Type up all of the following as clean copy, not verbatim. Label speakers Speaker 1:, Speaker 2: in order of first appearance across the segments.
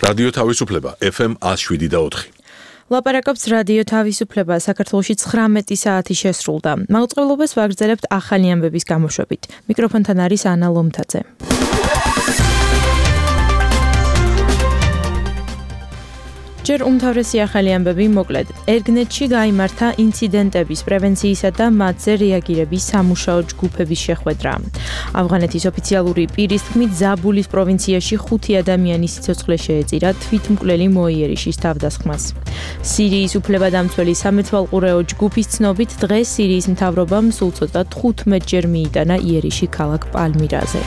Speaker 1: რადიო თავისუფლება FM 107.4.
Speaker 2: ლაპარაკობს რადიო თავისუფლება საქართველოში 19 საათი შესრულდა. მაუწყებლობას ვაგრძელებთ ახალი ამბების გამოშვებით. მიკროფონთან არის ანა ლომთაძე. ჯერ უმთავრესი ახალი ამბები მოკლედ. ერგნეტში გაიმართა ინციდენტების პრევენციისა და მათზე რეაგირების სამუშაო ჯგუფების შეხვედრა. ავღანეთის ოფიციალური პირის თქმით, ზაბულის პროვინციაში 5 ადამიანის სიცოცხლე შეეწირა თვითმკვლელი მოიერიშის თავდასხმას. სირიის უფლებადამცველი სამეთვალყურეო ჯგუფის ცნობით, დღეს სირიის მთავრობამ სულ ცოტა 15-ჯერ მიიტანა იერიში ქალაქ პალმირაზე.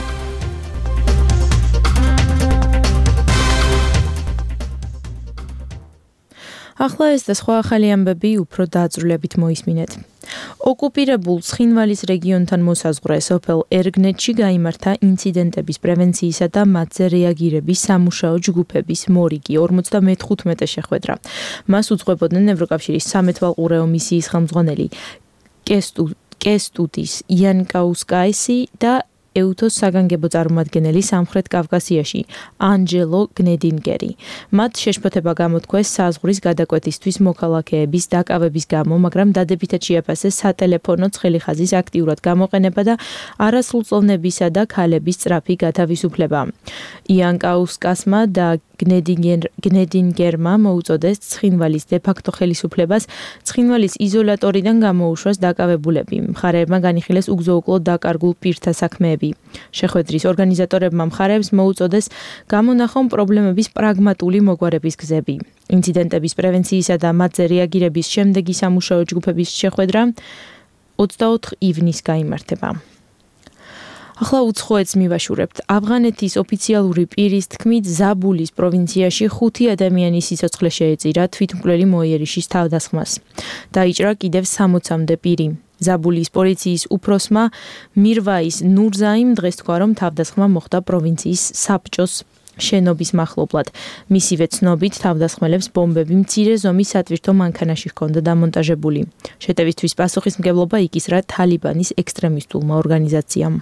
Speaker 2: ახლა ეს და სხვა ახალი ამბები უფრო დაძრულებით მოისმინეთ. ოკუპირებულ ცხინვალის რეგიონთან მოსაზღვრე სოფელ ერგნეტში გაიმართა ინციდენტების პრევენციისა და მათზე რეაგირების სამუშაო ჯგუფების მორიგი 55 შეხვედრა. მას უძღვებოდნენ ევროკავშირის სამეთვალყურეო მისიის ხელმძღვანელი კესტუტის იანკაუსკაისი და ეუთოს საგანგებო წარმომადგენელი სამხრეთ კავკასიაში ანჯელო გნედინგერი. მათ შეშფოთება გამოთქვეს საზღვრის გადაკვეთისთვის მოქალაქეების დაკავების გამო, მაგრამ დადებითად შეაფასეს სატელეფონო ცხელი ხაზის აქტიურად გამოყენება და არასრულწლოვნებისა და ქალების სწრაფი გათავისუფლება. იანკაუსკასმა და გნედინგერმა მოუწოდეს ცხინვალის დე-ფაქტო ხელისუფლებას ცხინვალის იზოლატორიდან გამოუშვას დაკავებულები. მხარეებმა განიხილეს უგზო-უკლოდ დაკარგულ პირთა საქმეები. შეხვედრის ორგანიზატორებმა მხარეებს მოუწოდეს გამონახონ პრობლემების პრაგმატული მოგვარების გზები. ინციდენტების პრევენციისა და მათზე რეაგირების შემდეგი სამუშაო ჯგუფების შეხვედრა 24 ივნისს გაიმართება. ახლა უცხოეთს მივაშურებთ. ავღანეთის ოფიციალური პირის თქმით, ზაბულის პროვინციაში 5 ადამიანის სიცოცხლე შეეწირა თვითმკვლელი მოიერიშის თავდასხმას. დაიჭრა კიდევ 60-მდე პირი. ზაბულის პოლიციის უფროსმა მირვაის ნურზაიმ დღეს თქვა, რომ თავდასხმა მოხდა პროვინციის საბჭოს შენობის მახლობლად. მისივე ცნობით, თავდასხმელებს ბომბები მცირე ზომის სატვირთო მანქანაში ჰქონდა დამონტაჟებული. შეტევისთვის პასუხისმგებლობა იკისრა თალიბანის ექსტრემისტულმა ორგანიზაციამ.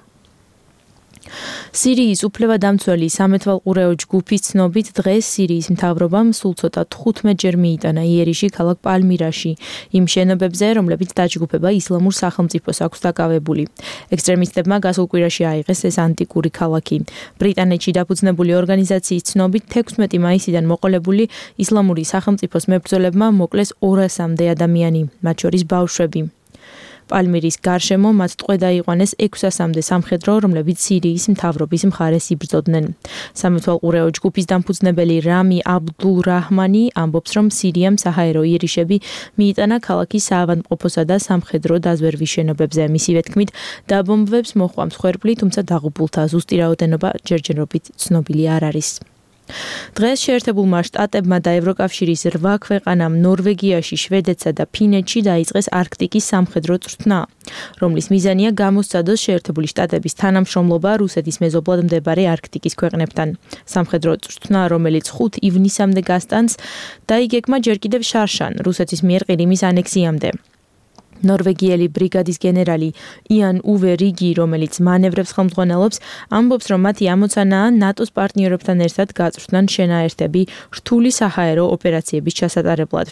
Speaker 2: სირიის უფლებადამცველი სამეთვალყურეო ჯგუფის ცნობით, დღეს სირიის მთავრობამ სულ ცოტა 15-ჯერ მიიტანა იერიში ქალაქ პალმირაში, იმ შენობებზე, რომლებიც დაჯგუფება ისლამურ სახელმწიფოს აქვს დაკავებული. ექსტრემისტებმა გასულ კვირაში აიღეს ეს ანტიკური ქალაქი. ბრიტანეთში დაფუძნებული ორგანიზაციის ცნობით, 16 მაისიდან მოყოლებული ისლამური სახელმწიფოს მებრძოლებმა მოკლეს 200-მდე ადამიანი, მათ შორის ბავშვები. პალმირის გარშემო მათ ტყვე დაიყვანეს 600-მდე სამხედრო, რომლებიც სირიის მთავრობის მხარეს იბრძოდნენ. სამეთვალყურეო ჯგუფის დამფუძნებელი რამი აბდულრაჰმანი ამბობს, რომ სირიამ საჰაერო იერიშები მიიტანა ქალაქის საავადმყოფოსა და სამხედრო დაზვერვის შენობებზე. მისივე თქმით, დაბომბვებს მოჰყვა მსხვერპლი, თუმცა დაღუპულთა ზუსტი რაოდენობა ჯერჯერობით ცნობილი არ არის. დღეს შეერთებულმა შტატებმა და ევროკავშირის 8 ქვეყანამ ნორვეგიაში, შვედეთსა და ფინეთში დაიწყეს არქტიკის სამხედრო წვრთნა, რომლის მიზანია გამოსცადოს შეერთებული შტატების თანამშრომლობა რუსეთის მეზობლად მდებარე არქტიკის ქვეყნებთან. სამხედრო წვრთნა, რომელიც 5 ივნისამდე გასტანს, დაიგეგმა ჯერ კიდევ შარშან, რუსეთის მიერ ყირიმის ანექსიამდე. ნორვეგიელი ბრიგადის გენერალი იან ოვე რიგი, რომელიც მანევრებს ხელმძღვანელობს, ამბობს, რომ მათი ამოცანაა ნატოს პარტნიორებთან ერთად გაწვრთნან შენაერთები რთული საჰაერო ოპერაციების ჩასატარებლად.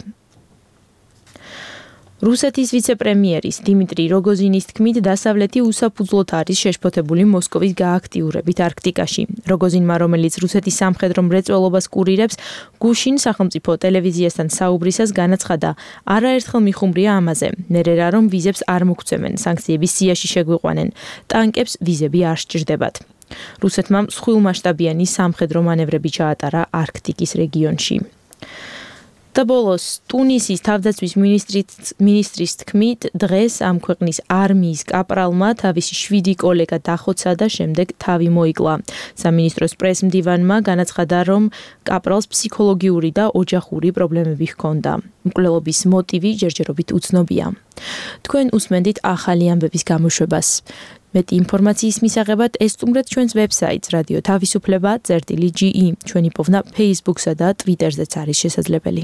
Speaker 2: რუსეთის ვიცე-პრემიერის დიმიტრი როგოზინის თქმით, დასავლეთი უსაფუძვლოდ არის შეშფოთებული მოსკოვის გააქტიურებით არქტიკაში. როგოზინმა, რომელიც რუსეთის სამხედრო მრეწველობას კურირებს, გუშინ სახელმწიფო ტელევიზიასთან საუბრისას განაცხადა, არაერთხელ მიხუმრია ამაზე. ნერერა, რომ ვიზებს არ მოგცემენ, სანქციების სიაში შეგვიყვანენ, ტანკებს ვიზები არ სჭირდებათ. რუსეთმა მსხვილმასშტაბიანი სამხედრო მანევრები ჩაატარა არქტიკის რეგიონში. და ბოლოს, ტუნისის თავდაცვის მინისტრის თქმით, დღეს ამ ქვეყნის არმიის კაპრალმა თავისი 7 კოლეგა დახოცა და შემდეგ თავი მოიკლა. სამინისტროს პრესმდივანმა განაცხადა, რომ კაპრალს ფსიქოლოგიური და ოჯახური პრობლემები ჰქონდა. მკვლელობის მოტივი ჯერჯერობით უცნობია. თქვენ უსმენდით ახალი ამბების გამოშვებას. მეტი ინფორმაციის მისაღებად ესტუმრეთ ჩვენს ვებსაიტს რადიო თავისუფლება.ge. ჩვენი პოვნა Facebook-სა და Twitter-ზეც არის შესაძლებელი.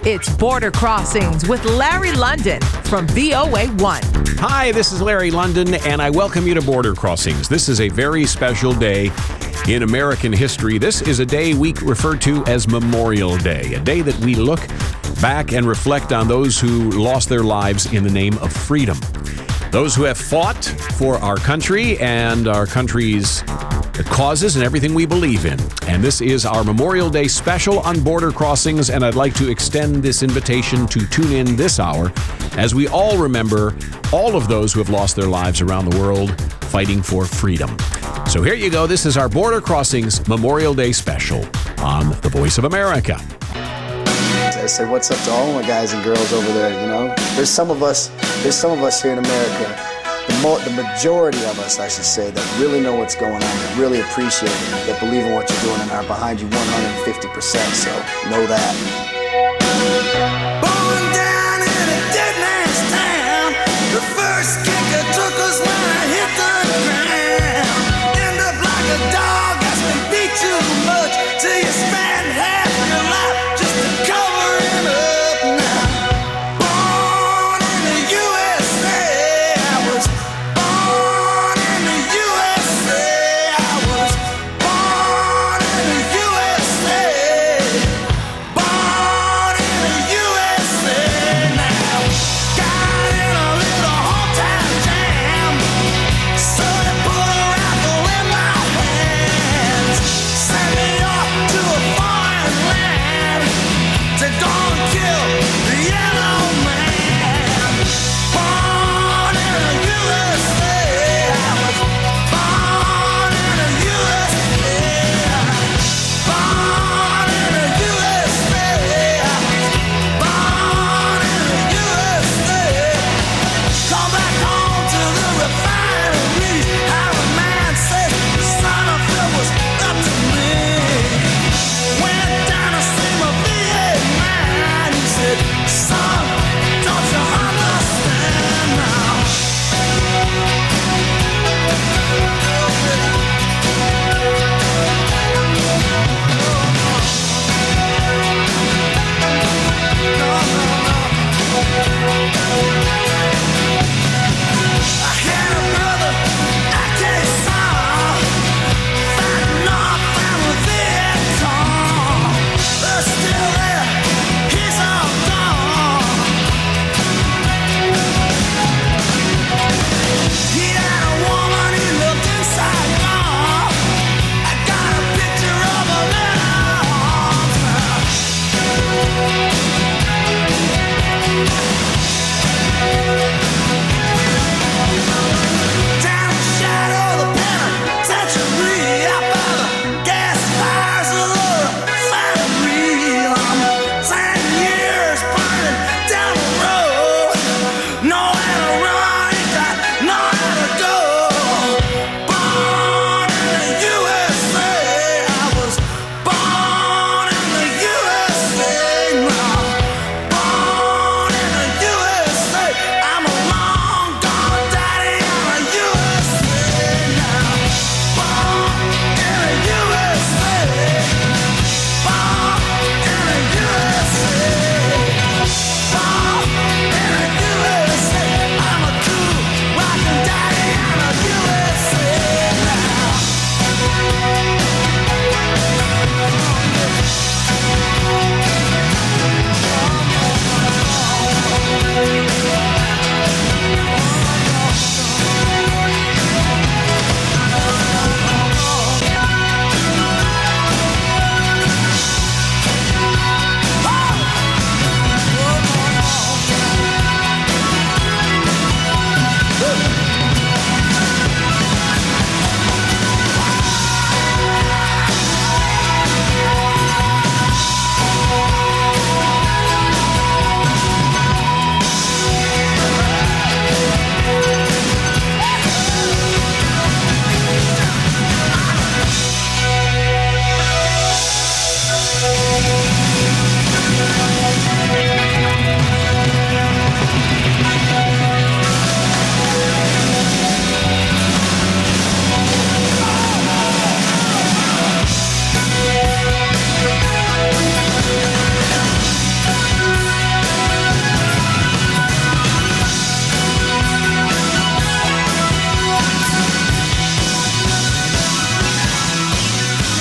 Speaker 3: It's Border Crossings with Larry London from VOA1.
Speaker 4: Hi, this is Larry London, and I welcome you to Border Crossings. This is a very special day in American history. This is a day we refer to as Memorial Day, a day that we look back and reflect on those who lost their lives in the name of freedom. Those who have fought for our country and our country's causes and everything we believe in. And this is our Memorial Day special on Border Crossings, and I'd like to extend this invitation to tune in this hour as we all remember all of those who have lost their lives around the world fighting for freedom. So here you go. This is our Border Crossings Memorial Day special on The Voice of America.
Speaker 5: I say what's up to all my guys and girls over there, you know? There's some of us here in America, the majority of us, I should say, that really know what's going on, that really appreciate it, that believe in what you're doing and are behind you 150%, so know that.
Speaker 6: Born down in a dead man's town, the first kicker took us when I hit the ground. End up like a dog that's been beat too much, till you spend half your life just to cover him up now. Born in the USA, I was born in the USA, I was born in the USA, born in the USA now. Got in a little hometown jam,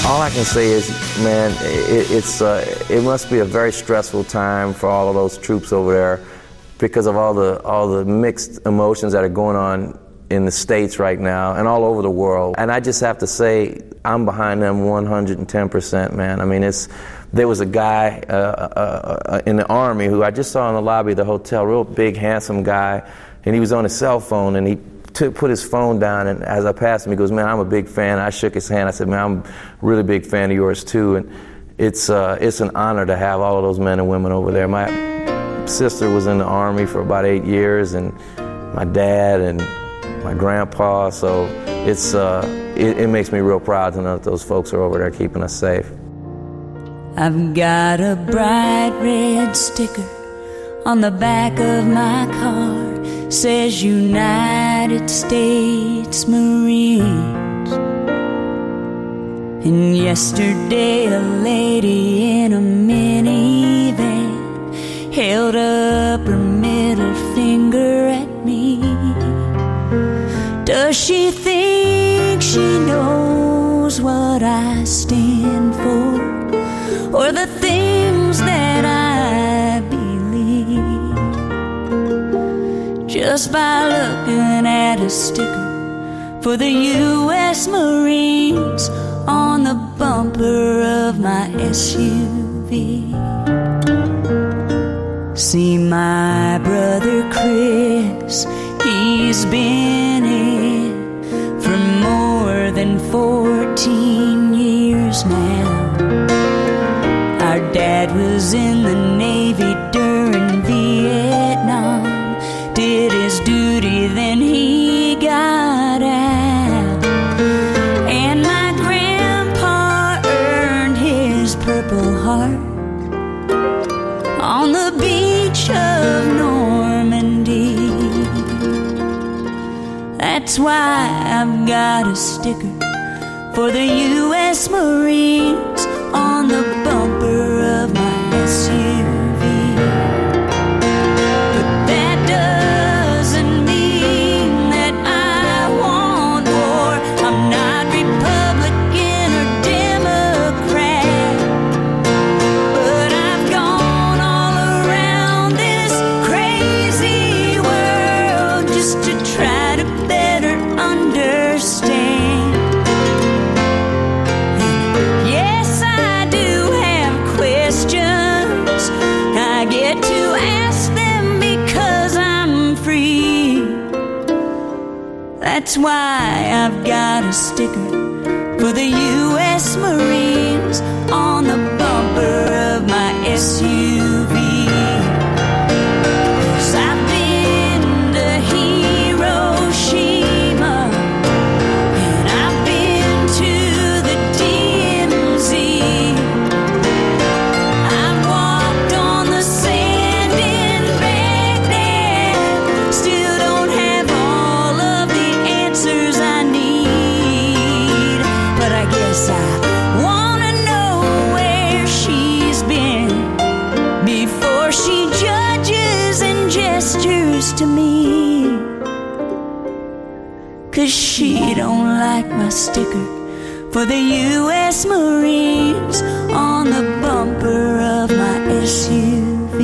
Speaker 7: All I can say is, man, it must be a very stressful time for all of those troops over there because of all the mixed emotions that are going on in the States right now and all over the world. And I just have to say, I'm behind them 110%, man. I mean, there was a guy in the Army who I just saw in the lobby of the hotel, real big, handsome guy, and he was on his cell phone, and he put his phone down, and as I passed him, he goes, man, I'm a big fan. I shook his hand. I said, man, I'm a really big fan of yours, too. And it's an honor to have all of those men and women over there. My sister was in the Army for about 8 years, and my dad and my grandpa, so it makes me real proud to know that those folks are over there keeping us safe.
Speaker 8: I've got a bright red sticker on the back of my car. Says United States Marines. And yesterday a lady in a minivan held up her middle finger at me. Does she think she knows what I stand for, or the things that I believe? Just by looking at a sticker for the U.S. Marines on the bumper of my SUV. See my brother Chris, he's been in for more than 14 years now. Our dad was in the Navy during Vietnam, did his duty, then he got out. And my grandpa earned his Purple Heart on the beach of Normandy. That's why I've got a sticker for the U.S. Marines on the bumper of my SUV. That's why I've got a sticker for the U.S. Marines on the bumper of my SUV. 'Cause I've been to Hiroshima, and I've been to the DMZ. I've walked on the sand in Baghdad, still don't have all of the answers I need. But I guess I wanna know where she's been before she judges and gestures to me. 'Cause she don't like my sticker for the U.S. Marines on the bumper of my SUV.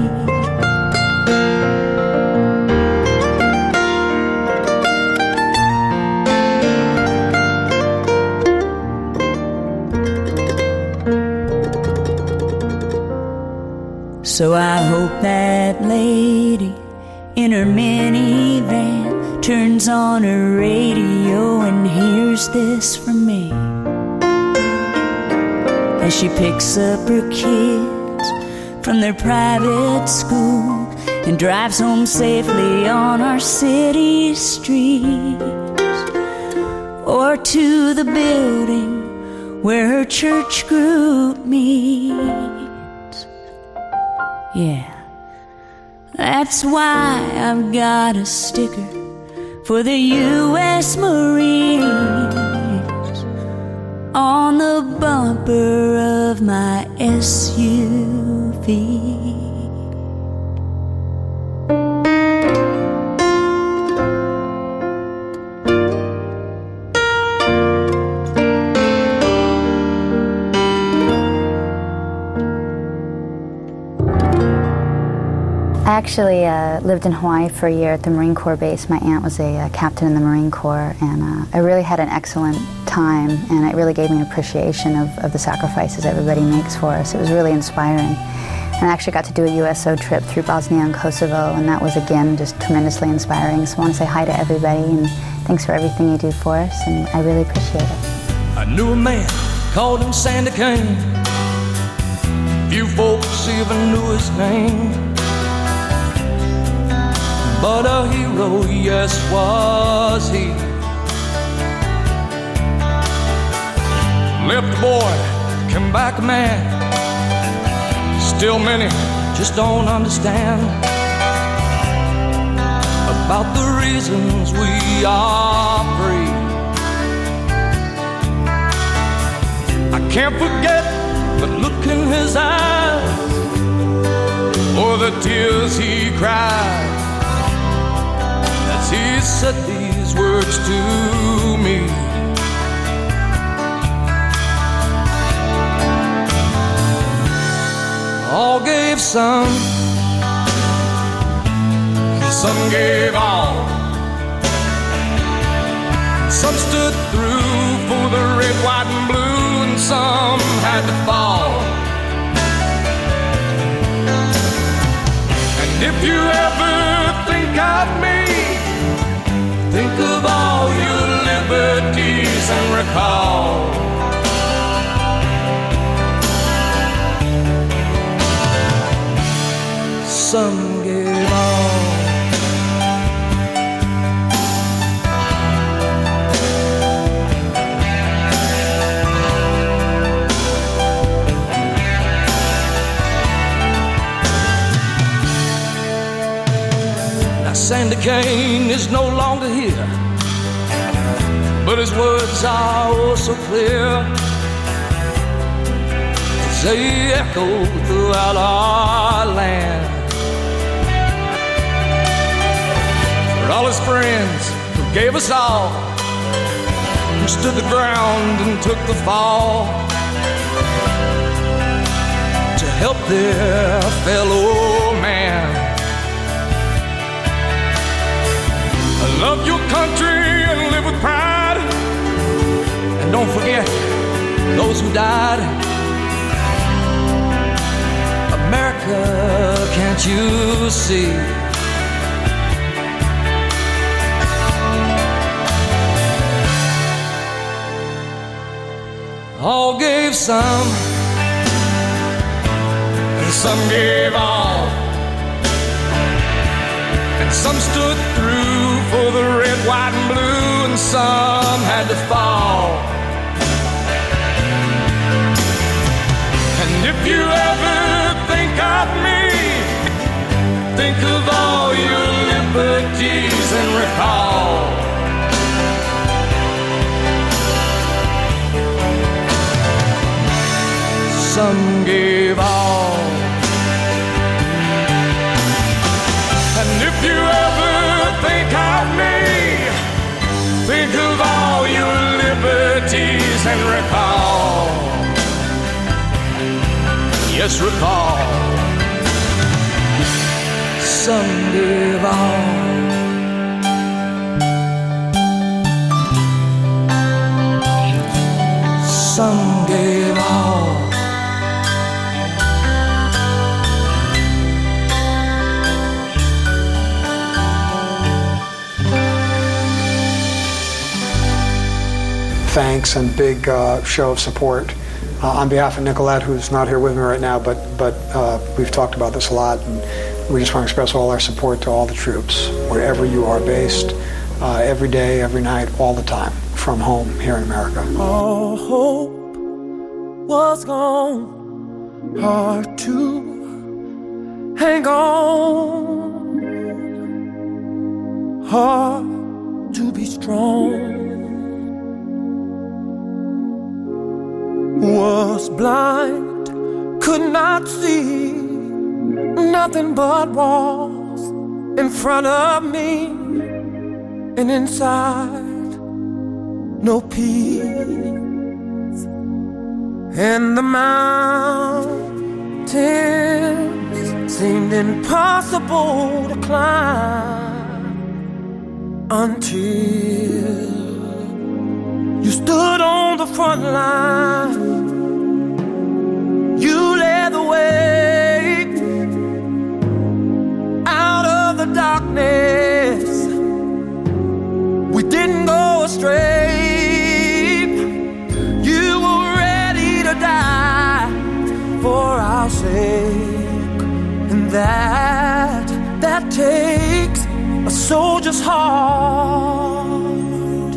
Speaker 8: So I hope that lady in her minivan turns on her radio and hears this from me as she picks up her kids from their private school and drives home safely on our city streets, or to the building where her church group meets. Yeah, that's why I've got a sticker for the U.S. Marines on the bumper of my SUV.
Speaker 9: actually lived in Hawaii for a year at the Marine Corps base. My aunt was a captain in the Marine Corps, and I really had an excellent time, and it really gave me an appreciation of the sacrifices everybody makes for us. It was really inspiring. And I actually got to do a USO trip through Bosnia and Kosovo, and that was, again, just tremendously inspiring. So I want to say hi to everybody, and thanks for everything you do for us, and I really appreciate it.
Speaker 6: I knew a man, called him Sandy Kane. Few folks even knew his name. But a hero, yes, was he. Left a boy, came back a man. Still many just don't understand about the reasons we are free. I can't forget the look in his eyes, or the tears he cried as he said these words to me. All gave some, some gave all. Some stood through for the red, white, and blue, and some had to fall. And if you ever think of me, think of all your liberties and recall. Some gave all. Now Sandy Kane is no longer here, but his words are oh so clear as they echo throughout our land. For all his friends who gave us all, who stood the ground and took the fall to help their fellow man. Love your country and live with pride, and don't forget those who died. America, can't you see? All gave some, and some gave all, and some stood through for the red, white, and blue, and some had to fall. And if you ever think of me, think of all your liberties and recall. Some gave all. And if you ever think of me, think of all your liberties and recall. Yes, recall. Some gave all. Some gave all.
Speaker 10: Thanks and big show of support on behalf of Nicolette, who's not here with me right now, but we've talked about this a lot, and we just want to express all our support to all the troops, wherever you are based, every day, every night, all the time, from home here in America.
Speaker 6: All hope was gone, hard to hang on, hard to be strong. Was blind, could not see nothing but walls in front of me, and inside no peace. And the mountains seemed impossible to climb until you stood on the front line. You led the way out of the darkness. We didn't go astray. You were ready to die for our sake, and that takes a soldier's heart.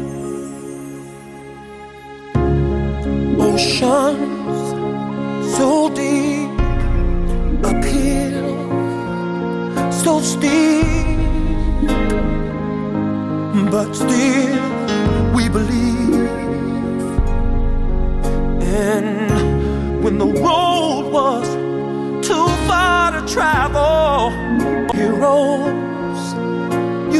Speaker 6: Oceans so deep, uphill, so steep, but still we believe. And when the road was too far to travel, heroes, you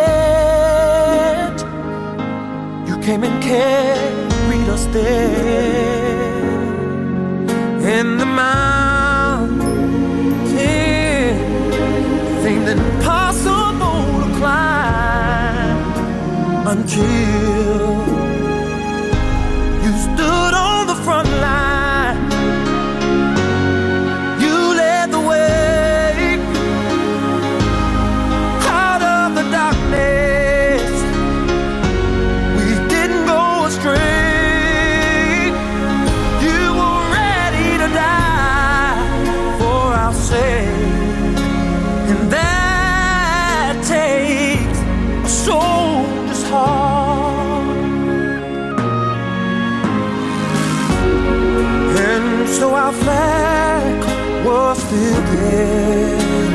Speaker 6: came and carried us there. And the mountain seemed impossible to climb until you stood on the front line. You led the way out of the darkness. We didn't go astray. You were ready to die for our sake, and that takes a soldier's heart. And so our flag was still there,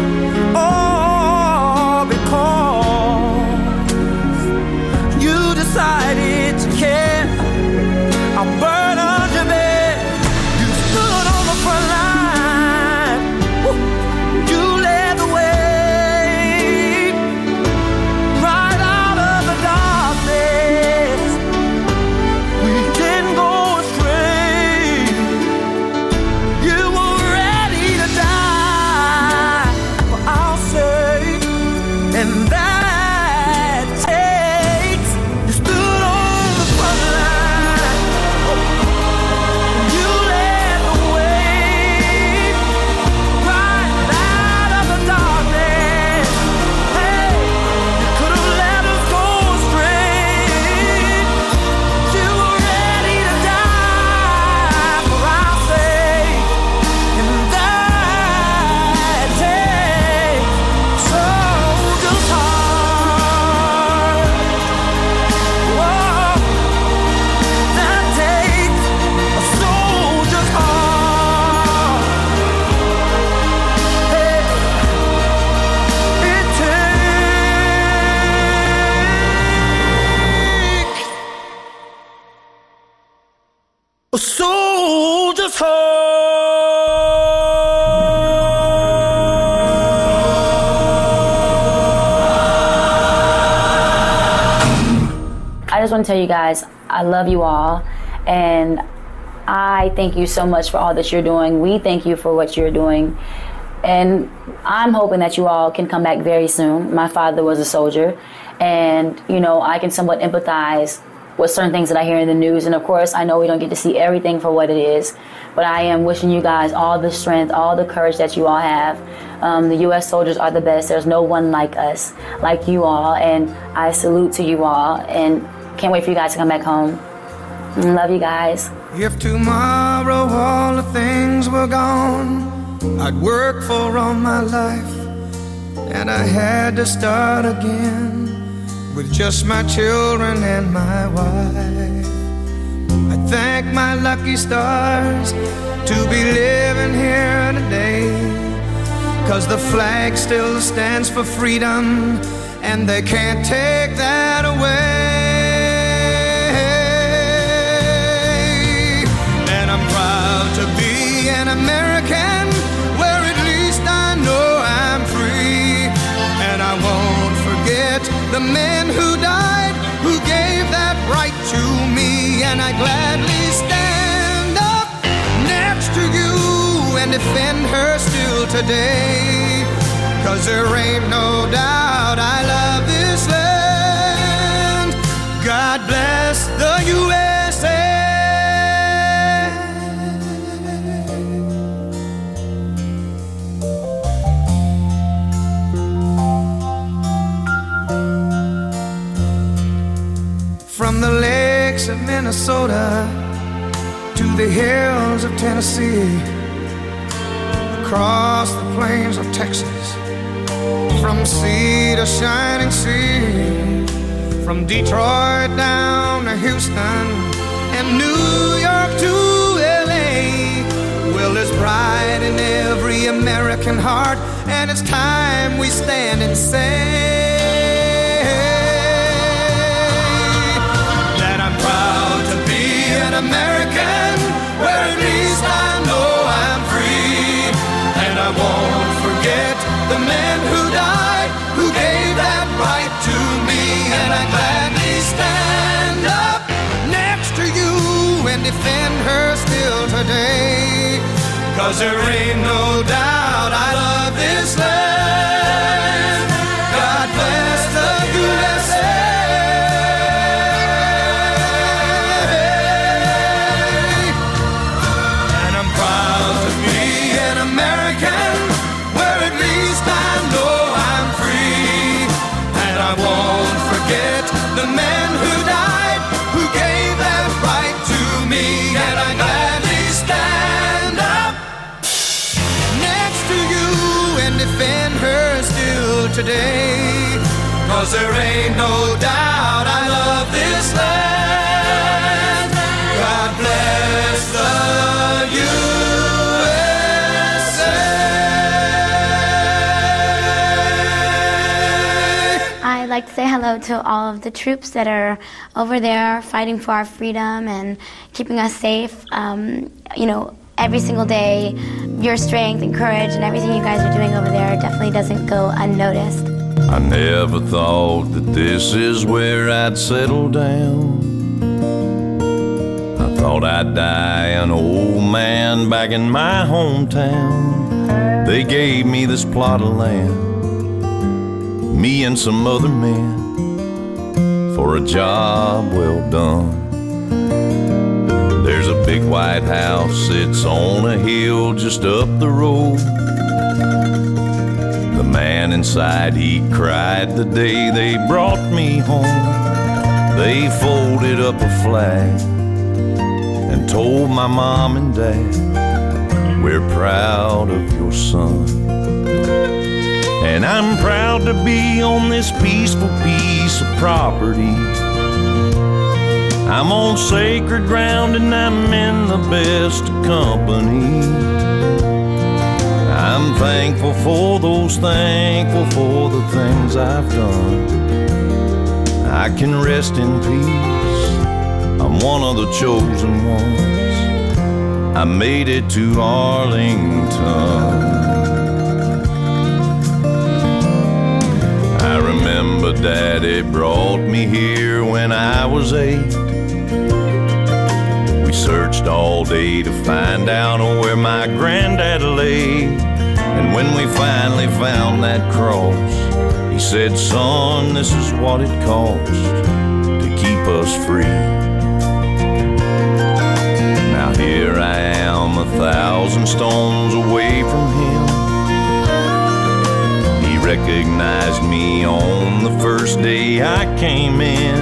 Speaker 6: all because you decided to care. I burned on your bed. You stood on the front line. Woo. You led the way right out of the darkness. We didn't go astray. You were ready to die for our sake, and that takes. You stood on the front line. You led the way right out of the darkness. Hey, you could have let us go astray. You were ready to die for our sake, and that takes soldier's heart. Whoa, that takes a soldier's heart. Hey, it takes a soldier's heart.
Speaker 11: I just want to tell you guys, I love you all, and I thank you so much for all that you're doing. We thank you for what you're doing, and I'm hoping that you all can come back very soon. My father was a soldier, and I can somewhat empathize with certain things that I hear in the news, and of course I know we don't get to see everything for what it is, but I am wishing you guys all the strength, all the courage that you all have. The U.S. soldiers are the best. There's no one like us, like you all, and I salute to you all, and can't wait for you guys to come back home. Love you guys.
Speaker 6: If tomorrow all the things were gone I'd worked for all my life, and I had to start again with just my children and my wife, I thank my lucky stars to be living here today, 'cause the flag still stands for freedom, and they can't take that away. And I'm proud to be an American, where at least I know I'm free. And I won't forget the men who died, who gave that right to me. And I gladly stand up next to you and defend her still still today. 'Cause there ain't no doubt I love this land. God bless the USA. From the lakes of Minnesota to the hills of Tennessee, across the plains of Texas, from sea to shining sea, from Detroit down to Houston and New York to LA. Well, there's pride in every American heart, and it's time we stand and say that I'm proud to be an American, where at least I know I'm free. And I won't forget the men who died, who gave that right to me. And I gladly stand up next to you and defend her still today. 'Cause there ain't no doubt I love this land. God bless the USA. And I'm proud to be an American, where at least I know I'm free. And I won't forget the men who died, who gave that right to me. And I gladly stand up next to you and defend her still today. 'Cause there ain't no doubt I love this land. God bless the USA.
Speaker 12: I'd like to say hello to all of the troops that are over there fighting for our freedom and keeping us safe. Every single day, your strength and courage and everything you guys are doing over there definitely doesn't go unnoticed.
Speaker 13: I never thought that this is where I'd settle down. I thought I'd die an old man back in my hometown. They gave me this plot of land, me and some other men, for a job well done. There's a big white house, it's on a hill just up the road. The man inside, he cried the day they brought me home. They folded up a flag and told my mom and dad, we're proud of your son. And I'm proud to be on this peaceful piece of property. I'm on sacred ground and I'm in the best company. I'm thankful for those, thankful for the things I've done. I can rest in peace, I'm one of the chosen ones. I made it to Arlington. I remember Daddy brought me here when I was 8. We searched all day to find out where my granddad lay. And when we finally found that cross, he said, son, this is what it costs to keep us free. Now here I am 1,000 stones away from him. He recognized me on the first day I came in.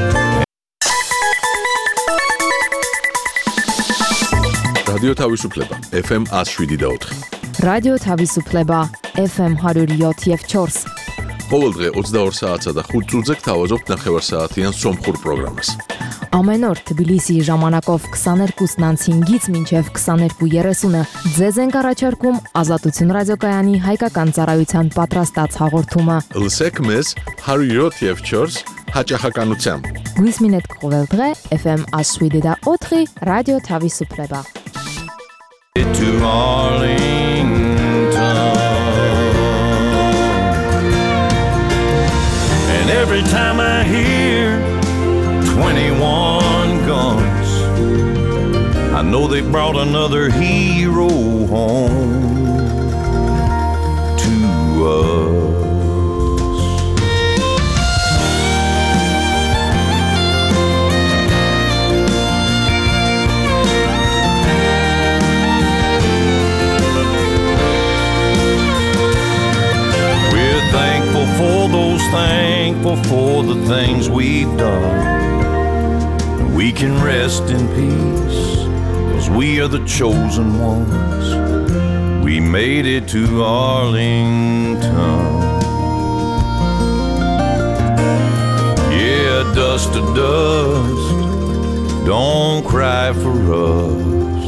Speaker 1: რადიო თავისუფლება FM 107.4.
Speaker 2: რადიო თავისუფლება FM 107.4.
Speaker 1: ყოველდღე 22 საათსა და 5 წუთზე გთავაზობთ ნახევარსაათიან სომხურ პროგრამას.
Speaker 2: Ամեն օր Թբիլիսիի ժամանակով 22:05-ից մինչև 22:30-ը ձեզ ենք առաջարկում Ազատություն ռադիոկայանի հայկական ծառայության պատրաստած հաղորդումը։
Speaker 1: Լսեք մեզ 107.4 հաճախականությամբ։
Speaker 2: Գույսմինետ ყოველ დღե FM 107.4 ռադիո Թավիսուփլեբա։
Speaker 13: To Arlington, and every time I hear 21 guns, I know they brought another hero home. us. We're thankful for those, thankful for the things we've done. We can rest in peace, 'cause we are the chosen ones. We made it to Arlington. Yeah, dust to dust, don't cry for us.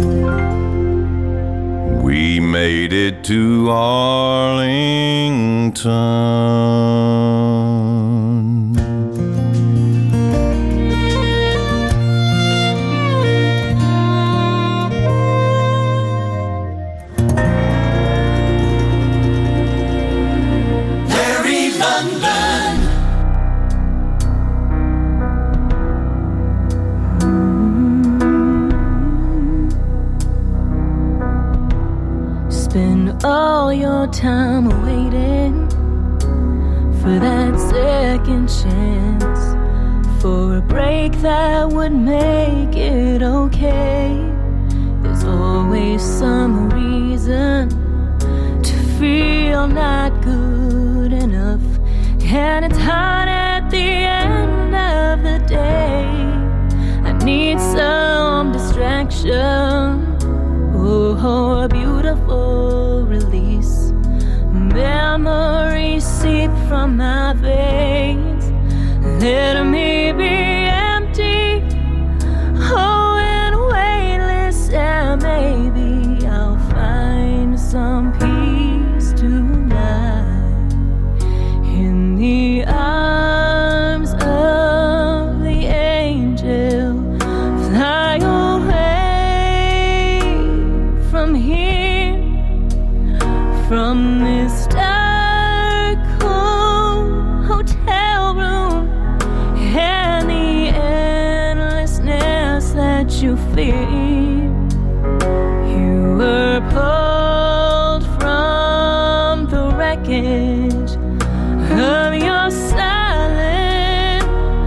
Speaker 13: We made it to Arlington.
Speaker 14: Spend all your time waiting for that second chance, for a break that would make it okay. There's always some reason to feel not good enough, and it's hard at the end of the day. I need some distraction. Oh, a beautiful release. Memories seep from my veins. Let me be empty. Oh, and weightless, and maybe I'll find some peace tonight in the arms of the angel. Fly from here, from this dark, cold hotel room, and the endlessness that you feel. You were pulled from the wreckage of your silent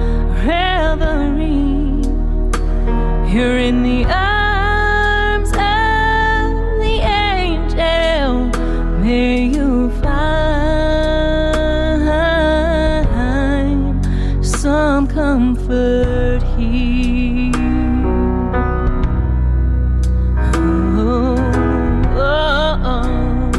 Speaker 14: reverie. You're in the may you find some comfort here. Oh, oh, oh.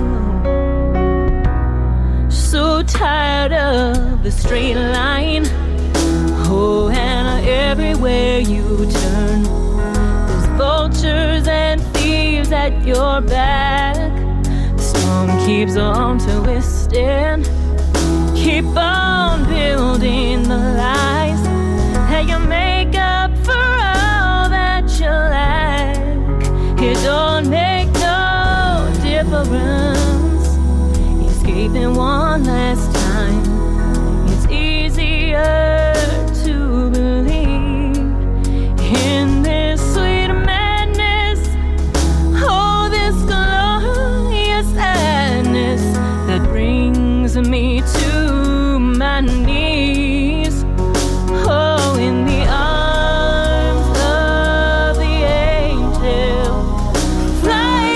Speaker 14: So tired of the straight line. Oh, and everywhere you turn, there's vultures and thieves at your back. Keeps on twisting. Keep on building the lies that you make up for all that you lack. It don't make no difference. Escaping one last time, it's easier to believe in this sweet madness. Oh, this glorious sadness that brings me to my knees. Oh, in the arms of the angel, fly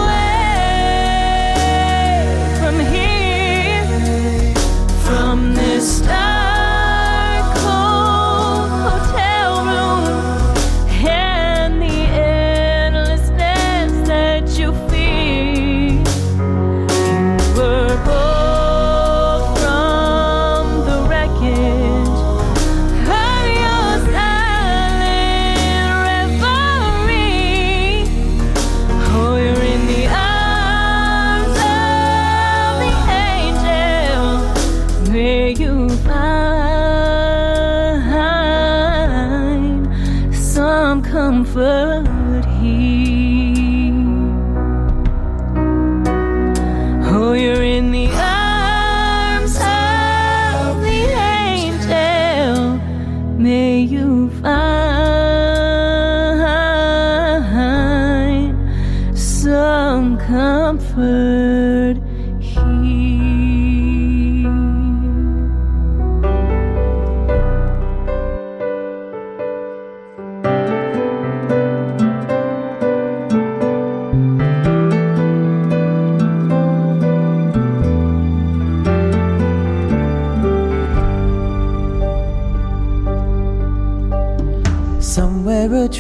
Speaker 14: away from here, from this dark, cold hotel room, and the endlessness that you feel. You were pulled from the wreckage of your silent reverie. Oh, you're in the arms of the angel. May you find some comfort here. Oh, you're in the arms of the angel. May you find some comfort here.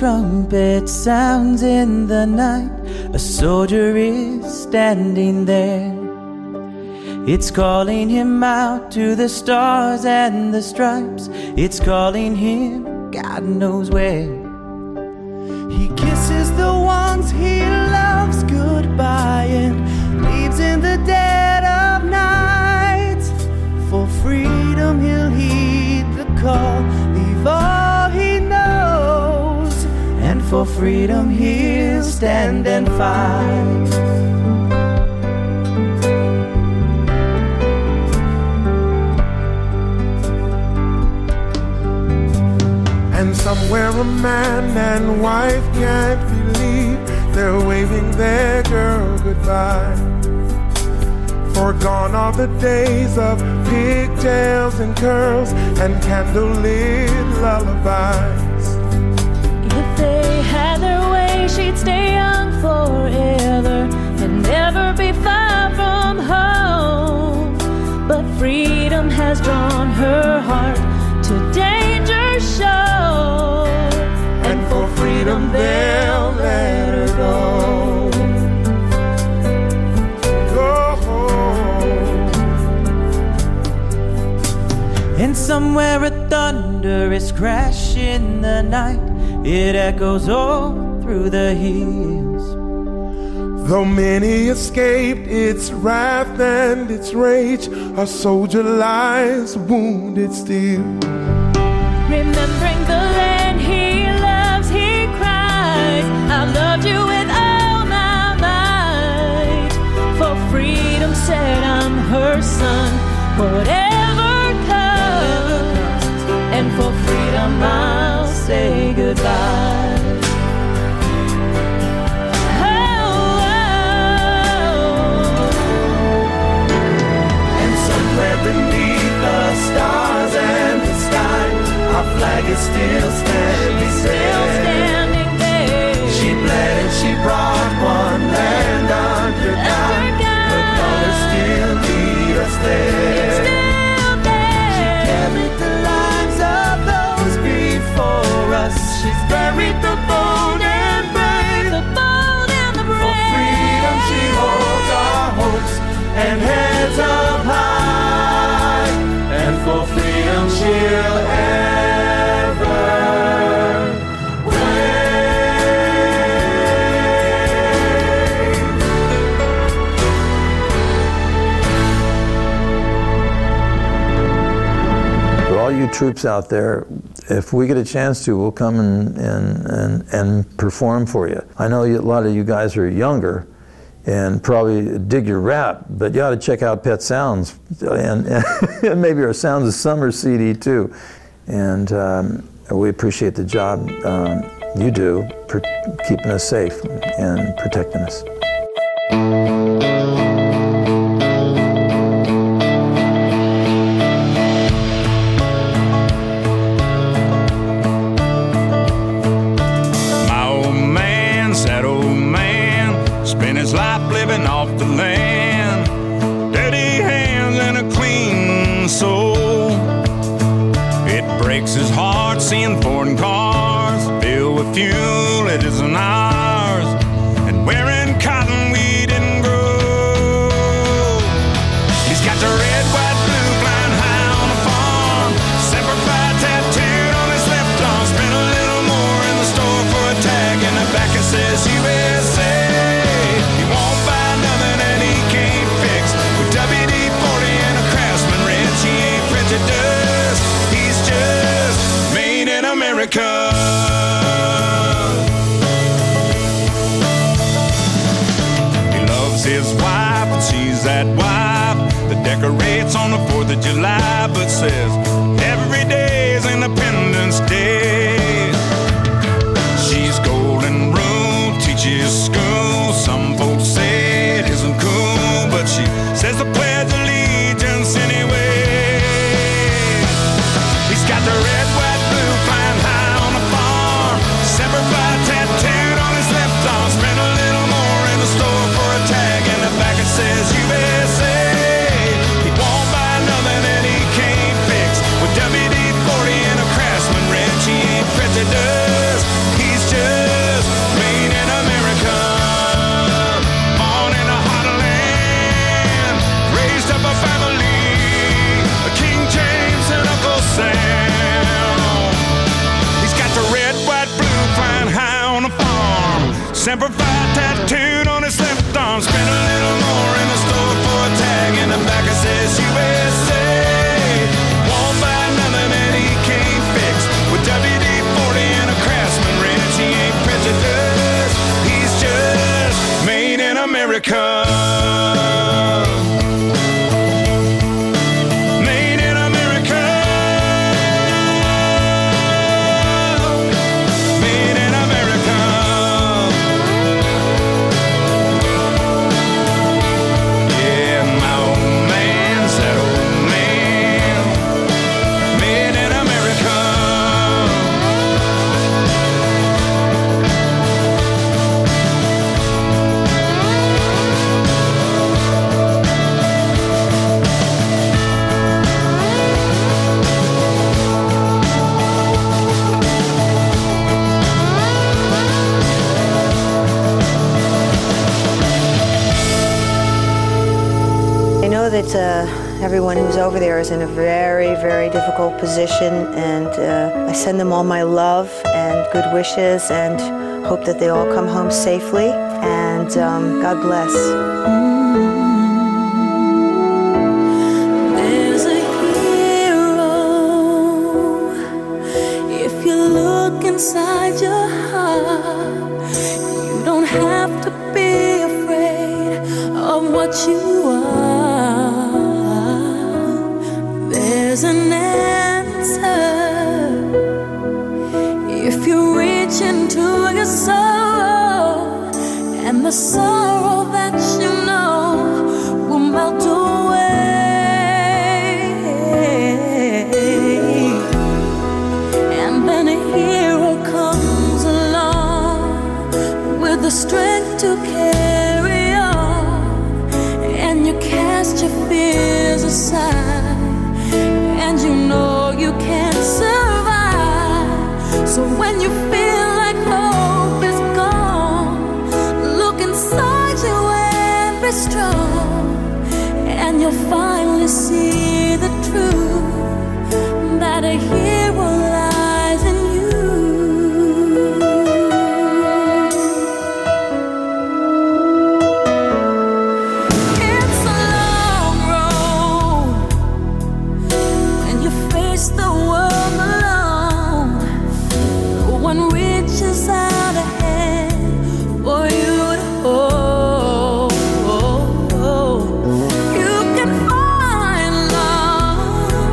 Speaker 15: trumpet sounds in the night, a soldier is standing there. It's calling him out to the stars and the stripes. It's calling him God knows where. He kisses the ones he loves goodbye and leaves in the dead of night. For freedom he'll heed the call, leave all he knows, and for freedom he'll stand and fight.
Speaker 16: And somewhere a man and wife can't believe they're waving their girl goodbye. For gone are the days of pigtails and curls and candlelit lullabies.
Speaker 14: If they had their way, she'd stay young forever and never be far from home. But freedom has drawn her heart to danger show, and for freedom they'll let her go.
Speaker 16: Go home.
Speaker 15: And somewhere a thunder is crashing the night. It echoes all through the hills.
Speaker 16: Though many escaped its wrath and its rage, a soldier lies wounded still.
Speaker 14: Remembering the land he loves, he cries, I loved you with all my might. For freedom said I'm her son, whatever comes. And for freedom I'll say goodbye.
Speaker 15: Beneath the stars and the sky, our flag is still standing there. She bled and she brought one land under God. Her colors still lead us there. She carried the lives of those before us. She's buried the bold and brave. For freedom she holds our hopes and heads up high. And for freedom she'll ever wave.
Speaker 17: For all you troops out there, if we get a chance to, we'll come and perform for you. I know a lot of you guys are younger and probably dig your rap, but you ought to check out Pet Sounds and maybe our Sounds of Summer CD too. And we appreciate the job you do for keeping us safe and protecting us.
Speaker 18: My old man, sad old man, spent his life living off the land. Dirty hands and a clean soul. It breaks his heart seeing foreign cars filled with fuel it isn't ours, and wearing cotton we didn't grow. He's got the red, white, blue flying high on the farm, Semper Fi tattooed on his left arm. Spent a little more in the store for a tag, and the back it says USA. He won't buy nothing that he can't fix. With WD-40 and a Craftsman wrench, he ain't prejudiced. He's just made in America. He loves his wife, and she's that wife that decorates on the 4th of July, but says every day is Independence Day. She's golden rule, teaches school. Some folks say it isn't cool, but she says the Pledge of Allegiance anyway. He's got the red, white, blue flying high on the farm, Semper Fi tattooed on his left arm. Spent a little more in the store for a tag, and the back it says USA. He won't buy nothing that he can't fix. With WD-40 America. Made in America. Made in America. Yeah, my old man's that old man. Made in America.
Speaker 19: I know that everyone who's over there is in a very, very difficult position, and I send them all my love and good wishes and hope that they all come home safely, and God bless.
Speaker 14: There's a hero. If you look inside your heart, you don't have to be afraid of what you are. There's an answer. If you reach into your soul, and the sorrow that you know will melt away, and then a hero comes along with the strength to carry on, and you cast your fears aside, and you know you can't survive. So when you feel like hope is gone, look inside you and be strong, and you'll finally see the truth that a hero lies in you. It's a long road when you face the world alone. No one reaches out a hand for you to hold. You can find love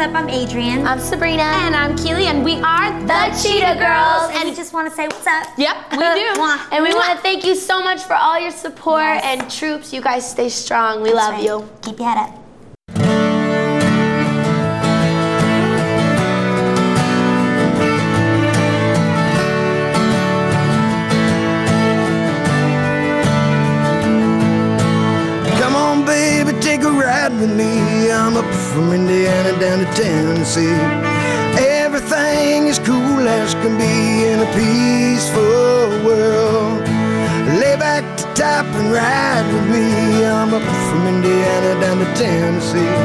Speaker 20: up? I'm Adrian.
Speaker 12: I'm Sabrina.
Speaker 20: And I'm Keely, and we are
Speaker 12: The Cheetah Girls.
Speaker 20: And we just want to say what's up.
Speaker 12: Yep, we do. And we want to thank you so much for all your support and troops. You guys stay strong. We love you.
Speaker 20: Keep your head up.
Speaker 6: Come on, baby, take a ride with me. I'm up from Indiana down to Tennessee. Everything is cool as can be in a peaceful world. Lay back to top and ride with me. I'm up from Indiana down to Tennessee.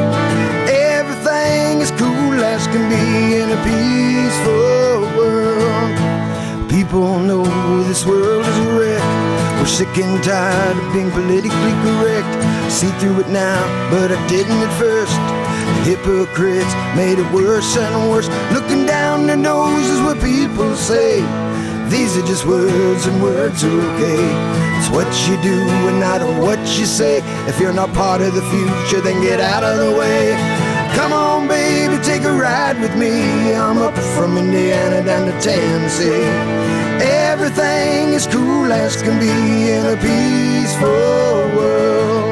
Speaker 6: Everything is cool as can be in a peaceful world. People know this world is a wreck. We're sick and tired of being politically correct. See through it now, but I didn't at first. Hypocrites made it worse and worse. Looking down their noses what people say. These are just words, and words are okay. It's what you do and not what you say. If you're not part of the future, then get out of the way. Come on, baby, take a ride with me. I'm up from Indiana down to Tennessee. Everything is cool as can be in a peaceful world.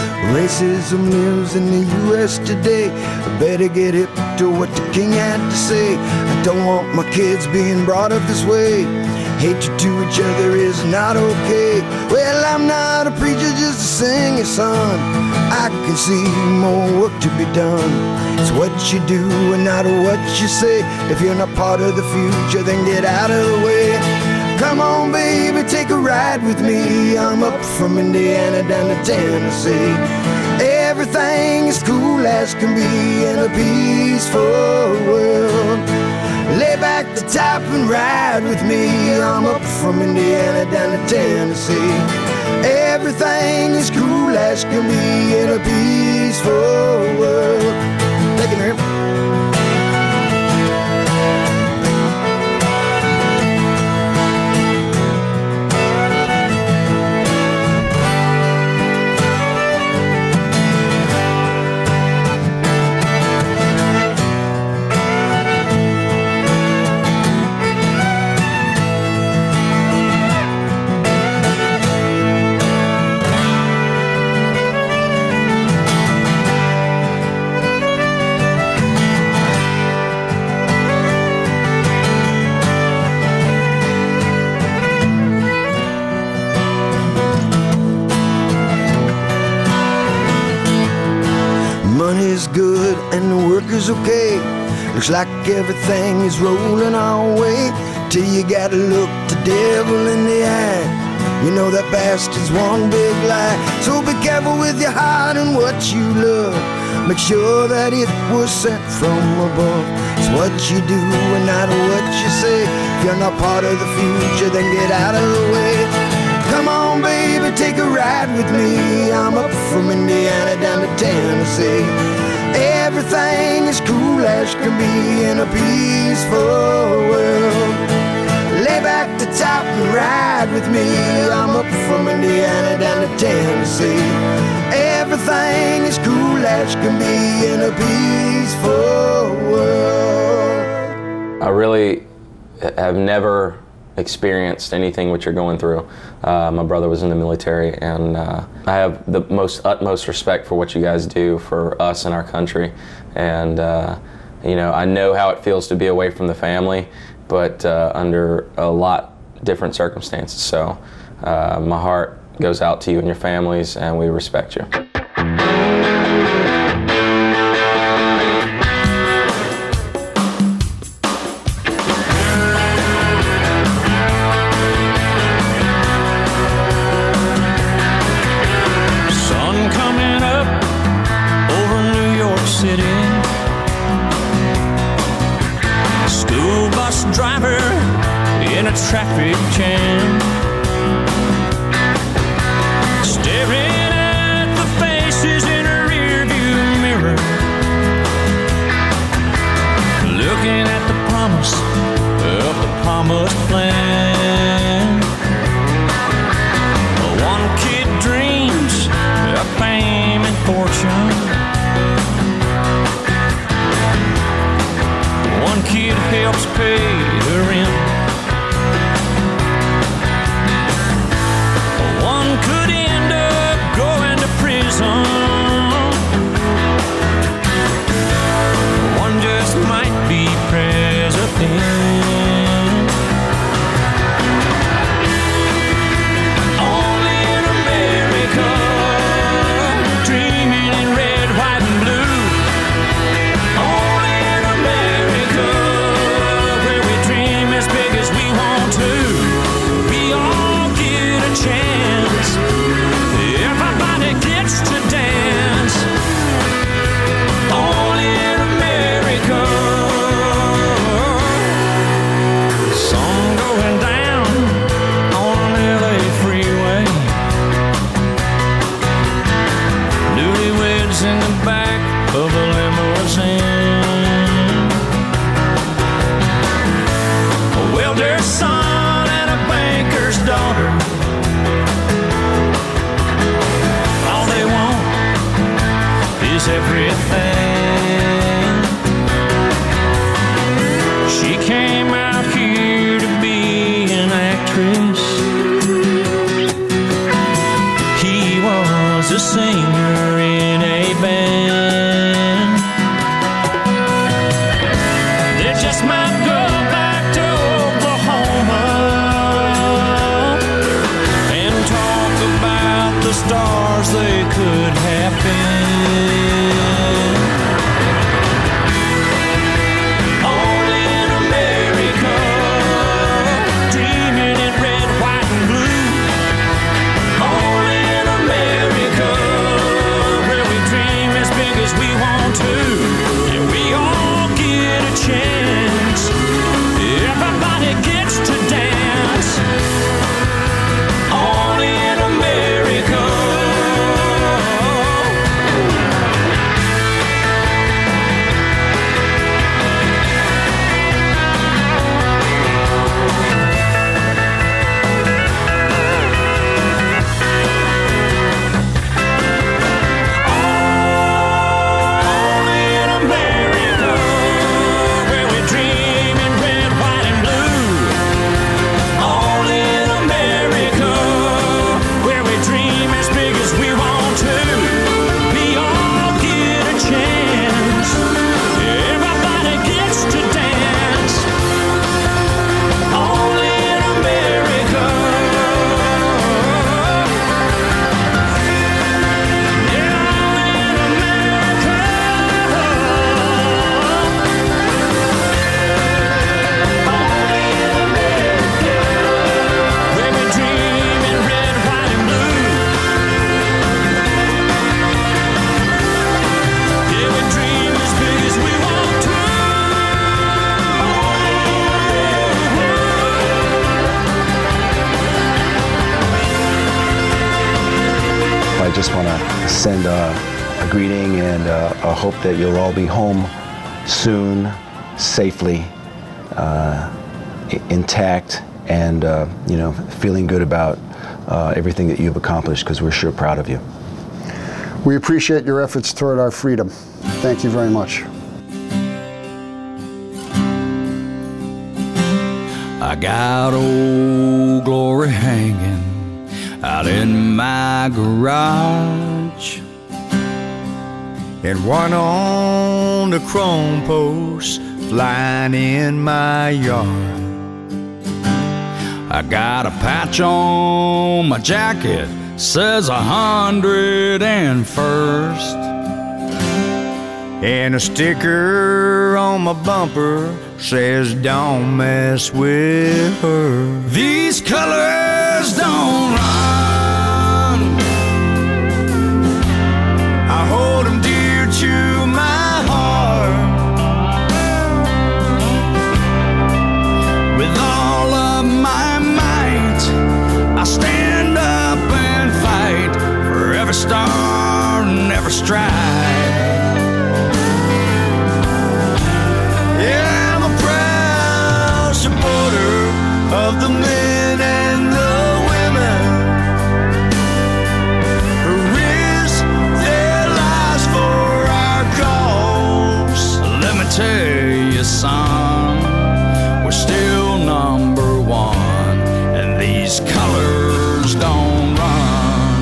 Speaker 6: Racism lives in the U.S. today. I better get hip to what the king had to say. I don't want my kids being brought up this way. Hatred to each other is not okay. Well, I'm not a preacher, just a singer, son. I can see more work to be done. It's what you do and not what you say. If you're not part of the future, then get out of the way. Come on, baby, take a ride with me. I'm up from Indiana down to Tennessee. Everything is cool as can be in a peaceful world. Lay back the top and ride with me. I'm up from Indiana down to Tennessee. Everything is cool as can be in a peaceful world. Take it, man. Money's good and the work is okay. Looks like everything is rolling our way. Till you gotta look the devil in the eye. You know that bastard's one big lie. So be careful with your heart and what you love. Make sure that it was sent from above. It's what you do and not what you say. If you're not part of the future, then get out of the way. Come on, baby, take a ride with me. I'm up from Indiana down to Tennessee. Everything is cool as can be in a peaceful world. Lay back the top and ride with me. I'm up from Indiana down to Tennessee. Everything is cool as can be in a peaceful world.
Speaker 21: I really have never experienced anything what you're going through. My brother was in the military, and I have the utmost respect for what you guys do for us and our country. And you know, I know how it feels to be away from the family, but under a lot different circumstances. So my heart goes out to you and your families, and we respect you.
Speaker 22: Driver in a traffic jam, staring at the faces in a rearview mirror, looking at the promise of the promised land. One kid dreams of fame and fortune, want to. Yeah, we all get a chance. Everybody gets to dance. Only in America.
Speaker 3: I just want to send a greeting and a hope that you'll all be home soon, safely, intact, and feeling good about everything that you've accomplished, because we're sure proud of you.
Speaker 5: We appreciate your efforts toward our freedom. Thank you very much.
Speaker 22: I got old glory hanging out in my garage, and one on the chrome post flying in my yard. I got a patch on my jacket, says 101st, and a sticker on my bumper says don't mess with her. These colors don't run. I hold them dear to my heart. With all of my might, I stand up and fight for every star and every stripe. Yeah, I'm a proud supporter of the men and the women who risk their lives for our cause. Let me tell you, son, we're still number one, and these colors don't run.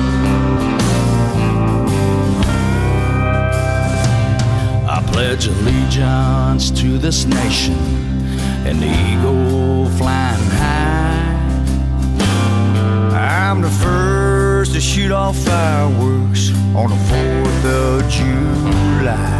Speaker 22: I pledge allegiance to this nation, an eagle flying high. I'm the first to shoot off fireworks on the 4th of July.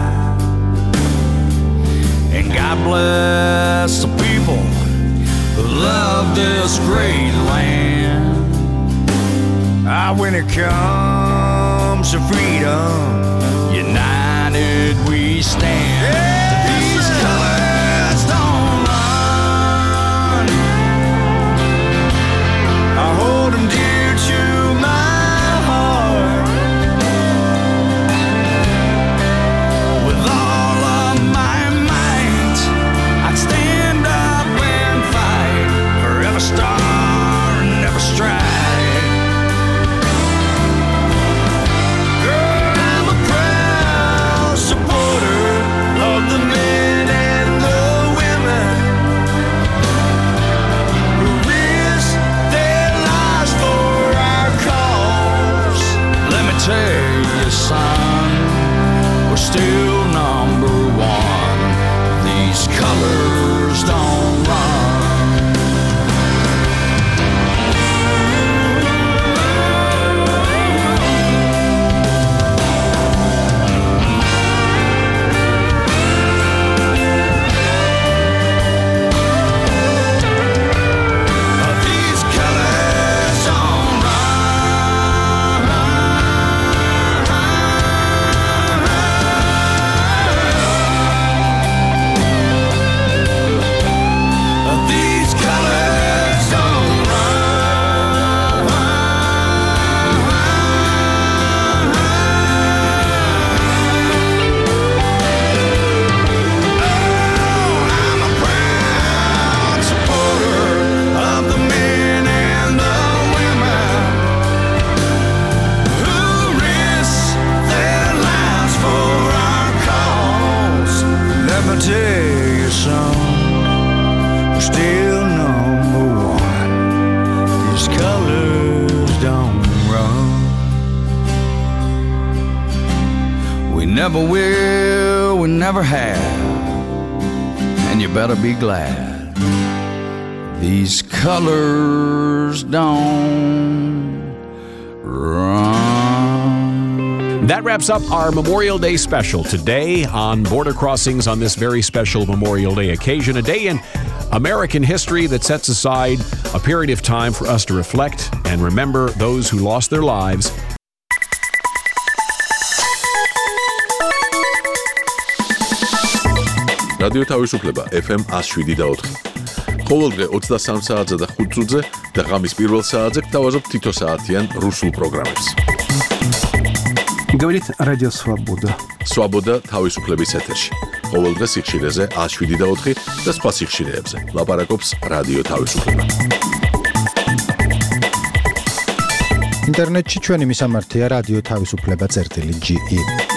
Speaker 22: And God bless the people who love this great land. When it comes to freedom, united we stand. These colors don't run. I hold them dear to my heart. With all of my might, I'd stand up and fight for every star and every stripe. Girl, I'm a proud supporter of never will, we never have. And you better be glad these colors don't run.
Speaker 4: That wraps up our Memorial Day special today on Border Crossings on this very special Memorial Day occasion, a day in American history that sets aside a period of time for us to reflect and remember those who lost their lives.
Speaker 1: რადიო თავისუფლება FM 107.4. ყოველდღე 23 საათზე და 5 წუთზე და ღამის პირველ საათზე გთავაზობთ თითო საათიან რუსულ პროგრამებს.
Speaker 7: Говорит Радио Свобода.
Speaker 1: Свобода თავისუფლების ეთერში. ყოველდღე სიხშირეზე 107.4 და სხვა სიხშირეებზე. ლაპარაკობს რადიო თავისუფლება.
Speaker 7: ინტერნეტში ჩვენი მისამართია რადიო თავისუფლება.ge